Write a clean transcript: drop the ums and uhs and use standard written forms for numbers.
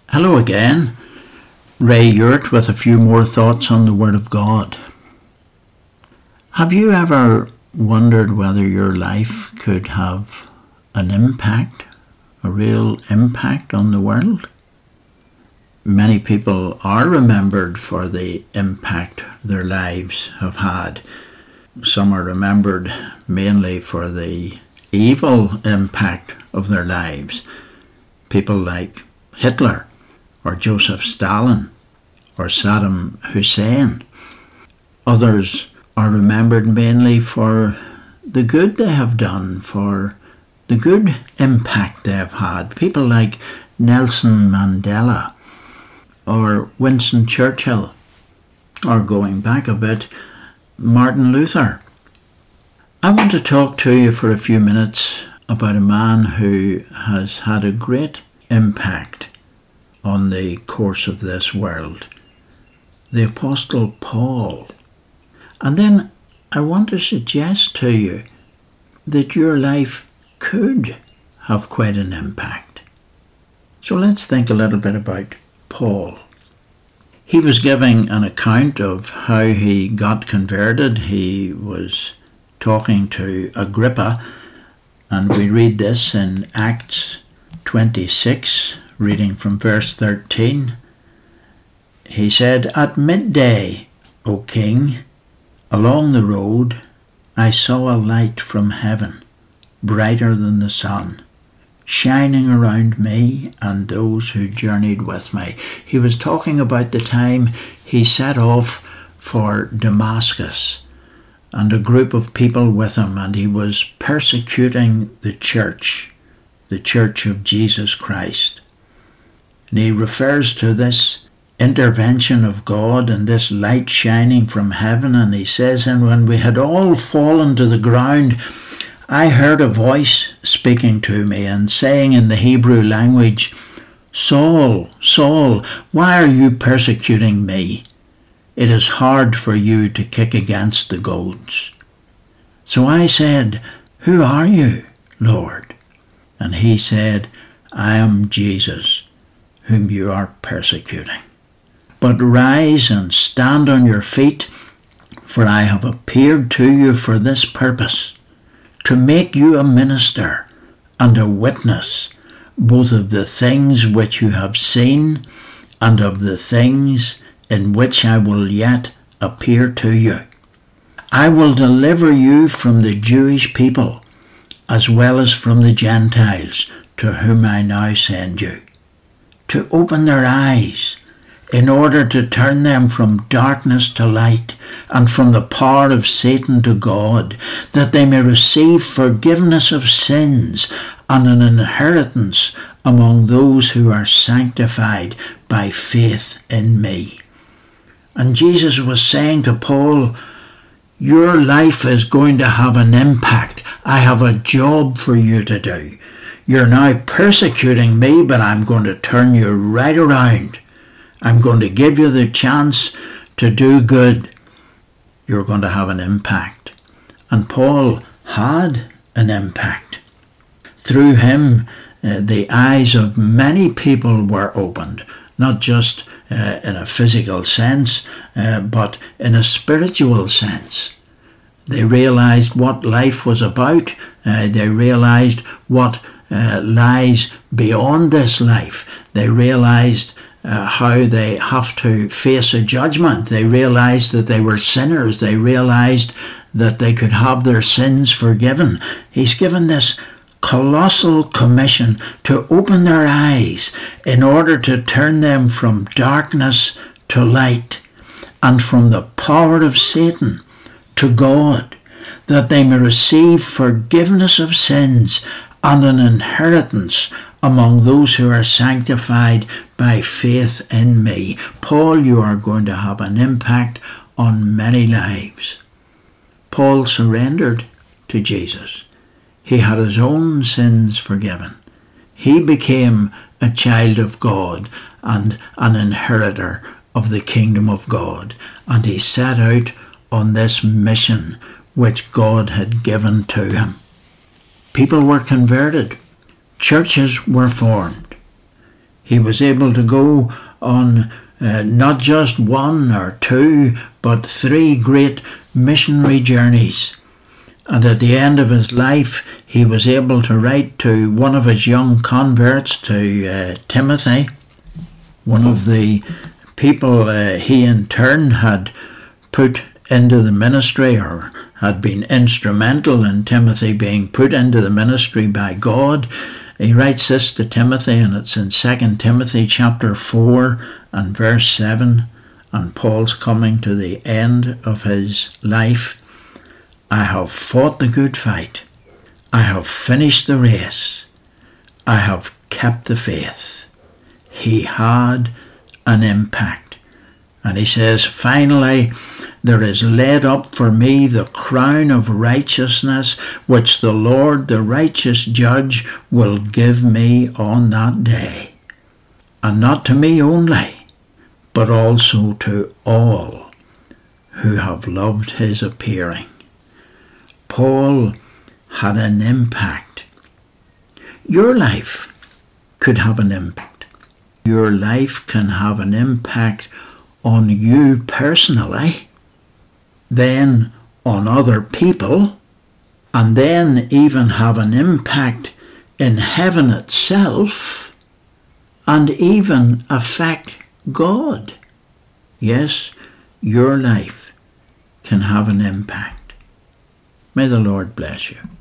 Hello again, Ray Yurt with a few more thoughts on the Word of God. Have you ever wondered whether your life could have an impact, a real impact on the world? Many people are remembered for the impact their lives have had. Some are remembered mainly for the evil impact of their lives. People like Hitler, or Joseph Stalin, or Saddam Hussein. Others are remembered mainly for the good they have done, for the good impact they have had. People like Nelson Mandela, or Winston Churchill, or going back a bit, Martin Luther. I want to talk to you for a few minutes about a man who has had a great impact on the course of this world, the Apostle Paul. And then I want to suggest to you that your life could have quite an impact. So let's think a little bit about Paul. He was giving an account of how he got converted. He was talking to Agrippa, and we read this in Acts 26, reading from verse 13. He said, "At midday, O king, along the road, I saw a light from heaven, brighter than the sun, shining around me and those who journeyed with me." He was talking about the time he set off for Damascus and a group of people with him, and he was persecuting the church of Jesus Christ. And he refers to this intervention of God and this light shining from heaven, and he says, "And when we had all fallen to the ground, I heard a voice speaking to me and saying in the Hebrew language, 'Saul, Saul, why are you persecuting me? It is hard for you to kick against the goads.' So I said, 'Who are you, Lord?' And he said, 'I am Jesus, whom you are persecuting. But rise and stand on your feet, for I have appeared to you for this purpose, to make you a minister and a witness, both of the things which you have seen and of the things in which I will yet appear to you. I will deliver you from the Jewish people, as well as from the Gentiles, to whom I now send you, to open their eyes, in order to turn them from darkness to light, and from the power of Satan to God, that they may receive forgiveness of sins and an inheritance among those who are sanctified by faith in me." And Jesus was saying to Paul, your life is going to have an impact. I have a job for you to do. You're now persecuting me, but I'm going to turn you right around. I'm going to give you the chance to do good. You're going to have an impact. And Paul had an impact. Through him, the eyes of many people were opened, not just in a physical sense, but in a spiritual sense. They realized what life was about. They realized what lies beyond this life. They realized how they have to face a judgment. They realized that they were sinners. They realized that they could have their sins forgiven. He's given this colossal commission to open their eyes in order to turn them from darkness to light and from the power of Satan to God, that they may receive forgiveness of sins and an inheritance among those who are sanctified by faith in me. Paul, you are going to have an impact on many lives. Paul surrendered to Jesus. He had his own sins forgiven. He became a child of God and an inheritor of the kingdom of God. And he set out on this mission which God had given to him. People were converted. Churches were formed. He was able to go on not just 1 or 2, but 3 great missionary journeys. And at the end of his life, he was able to write to one of his young converts, to Timothy, one of the people he in turn had put into the ministry, or had been instrumental in Timothy being put into the ministry by God. He writes this to Timothy, and it's in 2 Timothy chapter 4 and verse 7, and Paul's coming to the end of his life. I have fought the good fight. I have finished the race. I have kept the faith. He had an impact. And he says, finally, there is laid up for me the crown of righteousness, which the Lord, the righteous judge, will give me on that day. And not to me only, but also to all who have loved his appearing. Paul had an impact. Your life could have an impact. Your life can have an impact on you personally, then on other people, and then even have an impact in heaven itself, and even affect God. Yes, your life can have an impact. May the Lord bless you.